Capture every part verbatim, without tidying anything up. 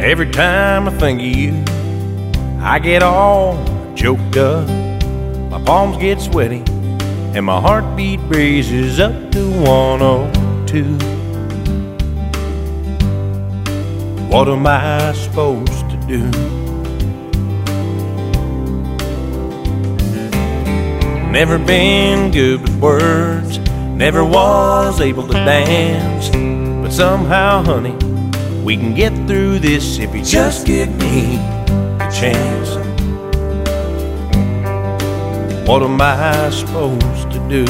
Every time I think of you, I get all choked up. My palms get sweaty and my heartbeat raises up to one oh two. What am I supposed to do? Never been good with words, never was able to dance, but somehow, honey, we can get through this if you just give me a chance. What am I supposed to do?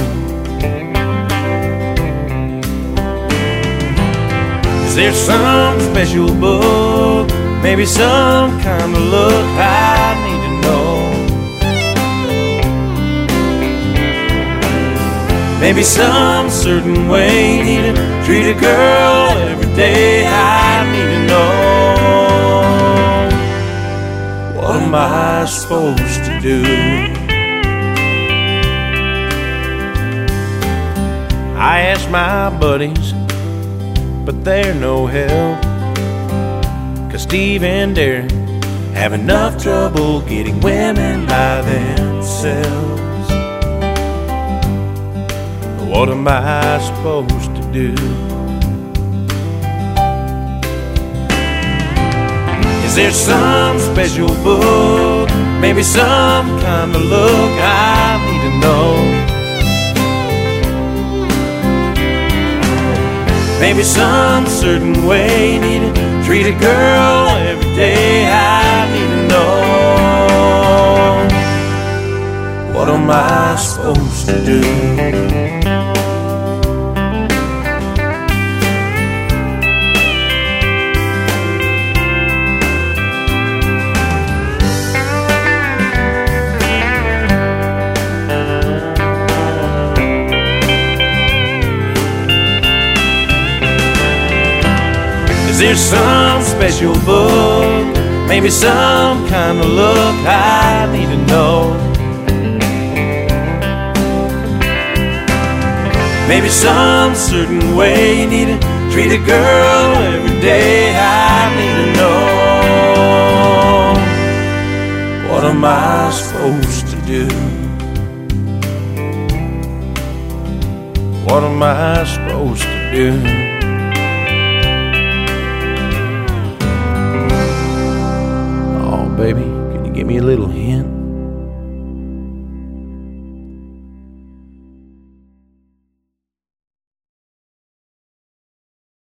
Is there some special book, maybe some kind of look I need to know? Maybe some certain way need to treat a girl every day. I need to know. What am I supposed to do? I asked my buddies, but they're no help, 'cause Steve and Darren have enough trouble getting women by themselves. What am I supposed to do? Is there some special book, maybe some kind of look I need to know? Maybe some certain way need to treat a girl every day. I need to know. What am I supposed to do? Is there some special book, maybe some kind of look I need to know? Maybe some certain way you need to treat a girl every day. I need to know. What am I supposed to do? What am I supposed to do? Baby, can you give me a little hint?